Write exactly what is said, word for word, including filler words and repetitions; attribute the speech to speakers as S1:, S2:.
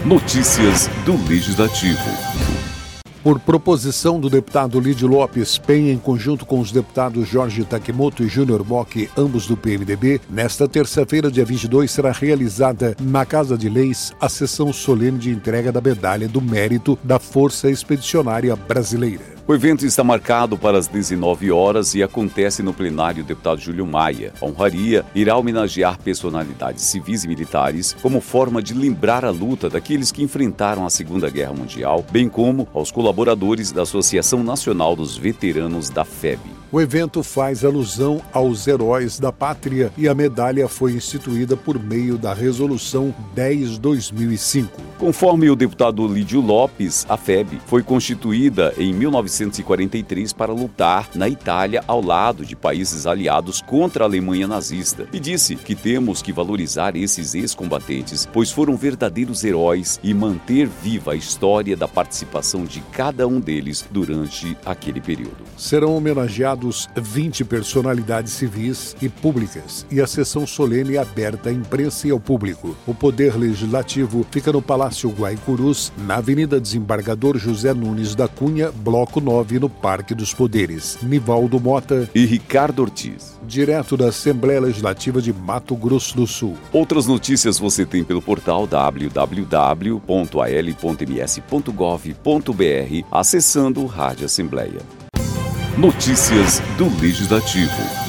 S1: Notícias do Legislativo.
S2: Por proposição do deputado Lídio Lopes Penha, em conjunto com os deputados Jorge Takimoto e Júnior Bock, ambos do P M D B, nesta terça-feira, dia vinte e dois, será realizada na Casa de Leis a sessão solene de entrega da Medalha do Mérito da Força Expedicionária Brasileira.
S1: O evento está marcado para as dezenove horas e acontece no plenário do deputado Júlio Maia. A honraria irá homenagear personalidades civis e militares como forma de lembrar a luta daqueles que enfrentaram a Segunda Guerra Mundial, bem como aos colaboradores da Associação Nacional dos Veteranos da F E B.
S2: O evento faz alusão aos heróis da pátria e a medalha foi instituída por meio da Resolução dez barra dois mil e cinco.
S1: Conforme o deputado Lídio Lopes, a F E B foi constituída em mil novecentos e quarenta e três para lutar na Itália ao lado de países aliados contra a Alemanha nazista e disse que temos que valorizar esses ex-combatentes, pois foram verdadeiros heróis, e manter viva a história da participação de cada um deles durante aquele período.
S2: Serão homenageados vinte personalidades civis e públicas e a sessão solene é aberta à imprensa e ao público. O Poder Legislativo fica no Palácio Guaicurus, na Avenida Desembargador José Nunes da Cunha, Bloco nove, no Parque dos Poderes. Nivaldo Mota
S1: e Ricardo Ortiz,
S2: direto da Assembleia Legislativa de Mato Grosso do Sul.
S1: Outras notícias você tem pelo portal w w w ponto a l ponto m s ponto gov ponto b r, acessando Rádio Assembleia. Notícias do Legislativo.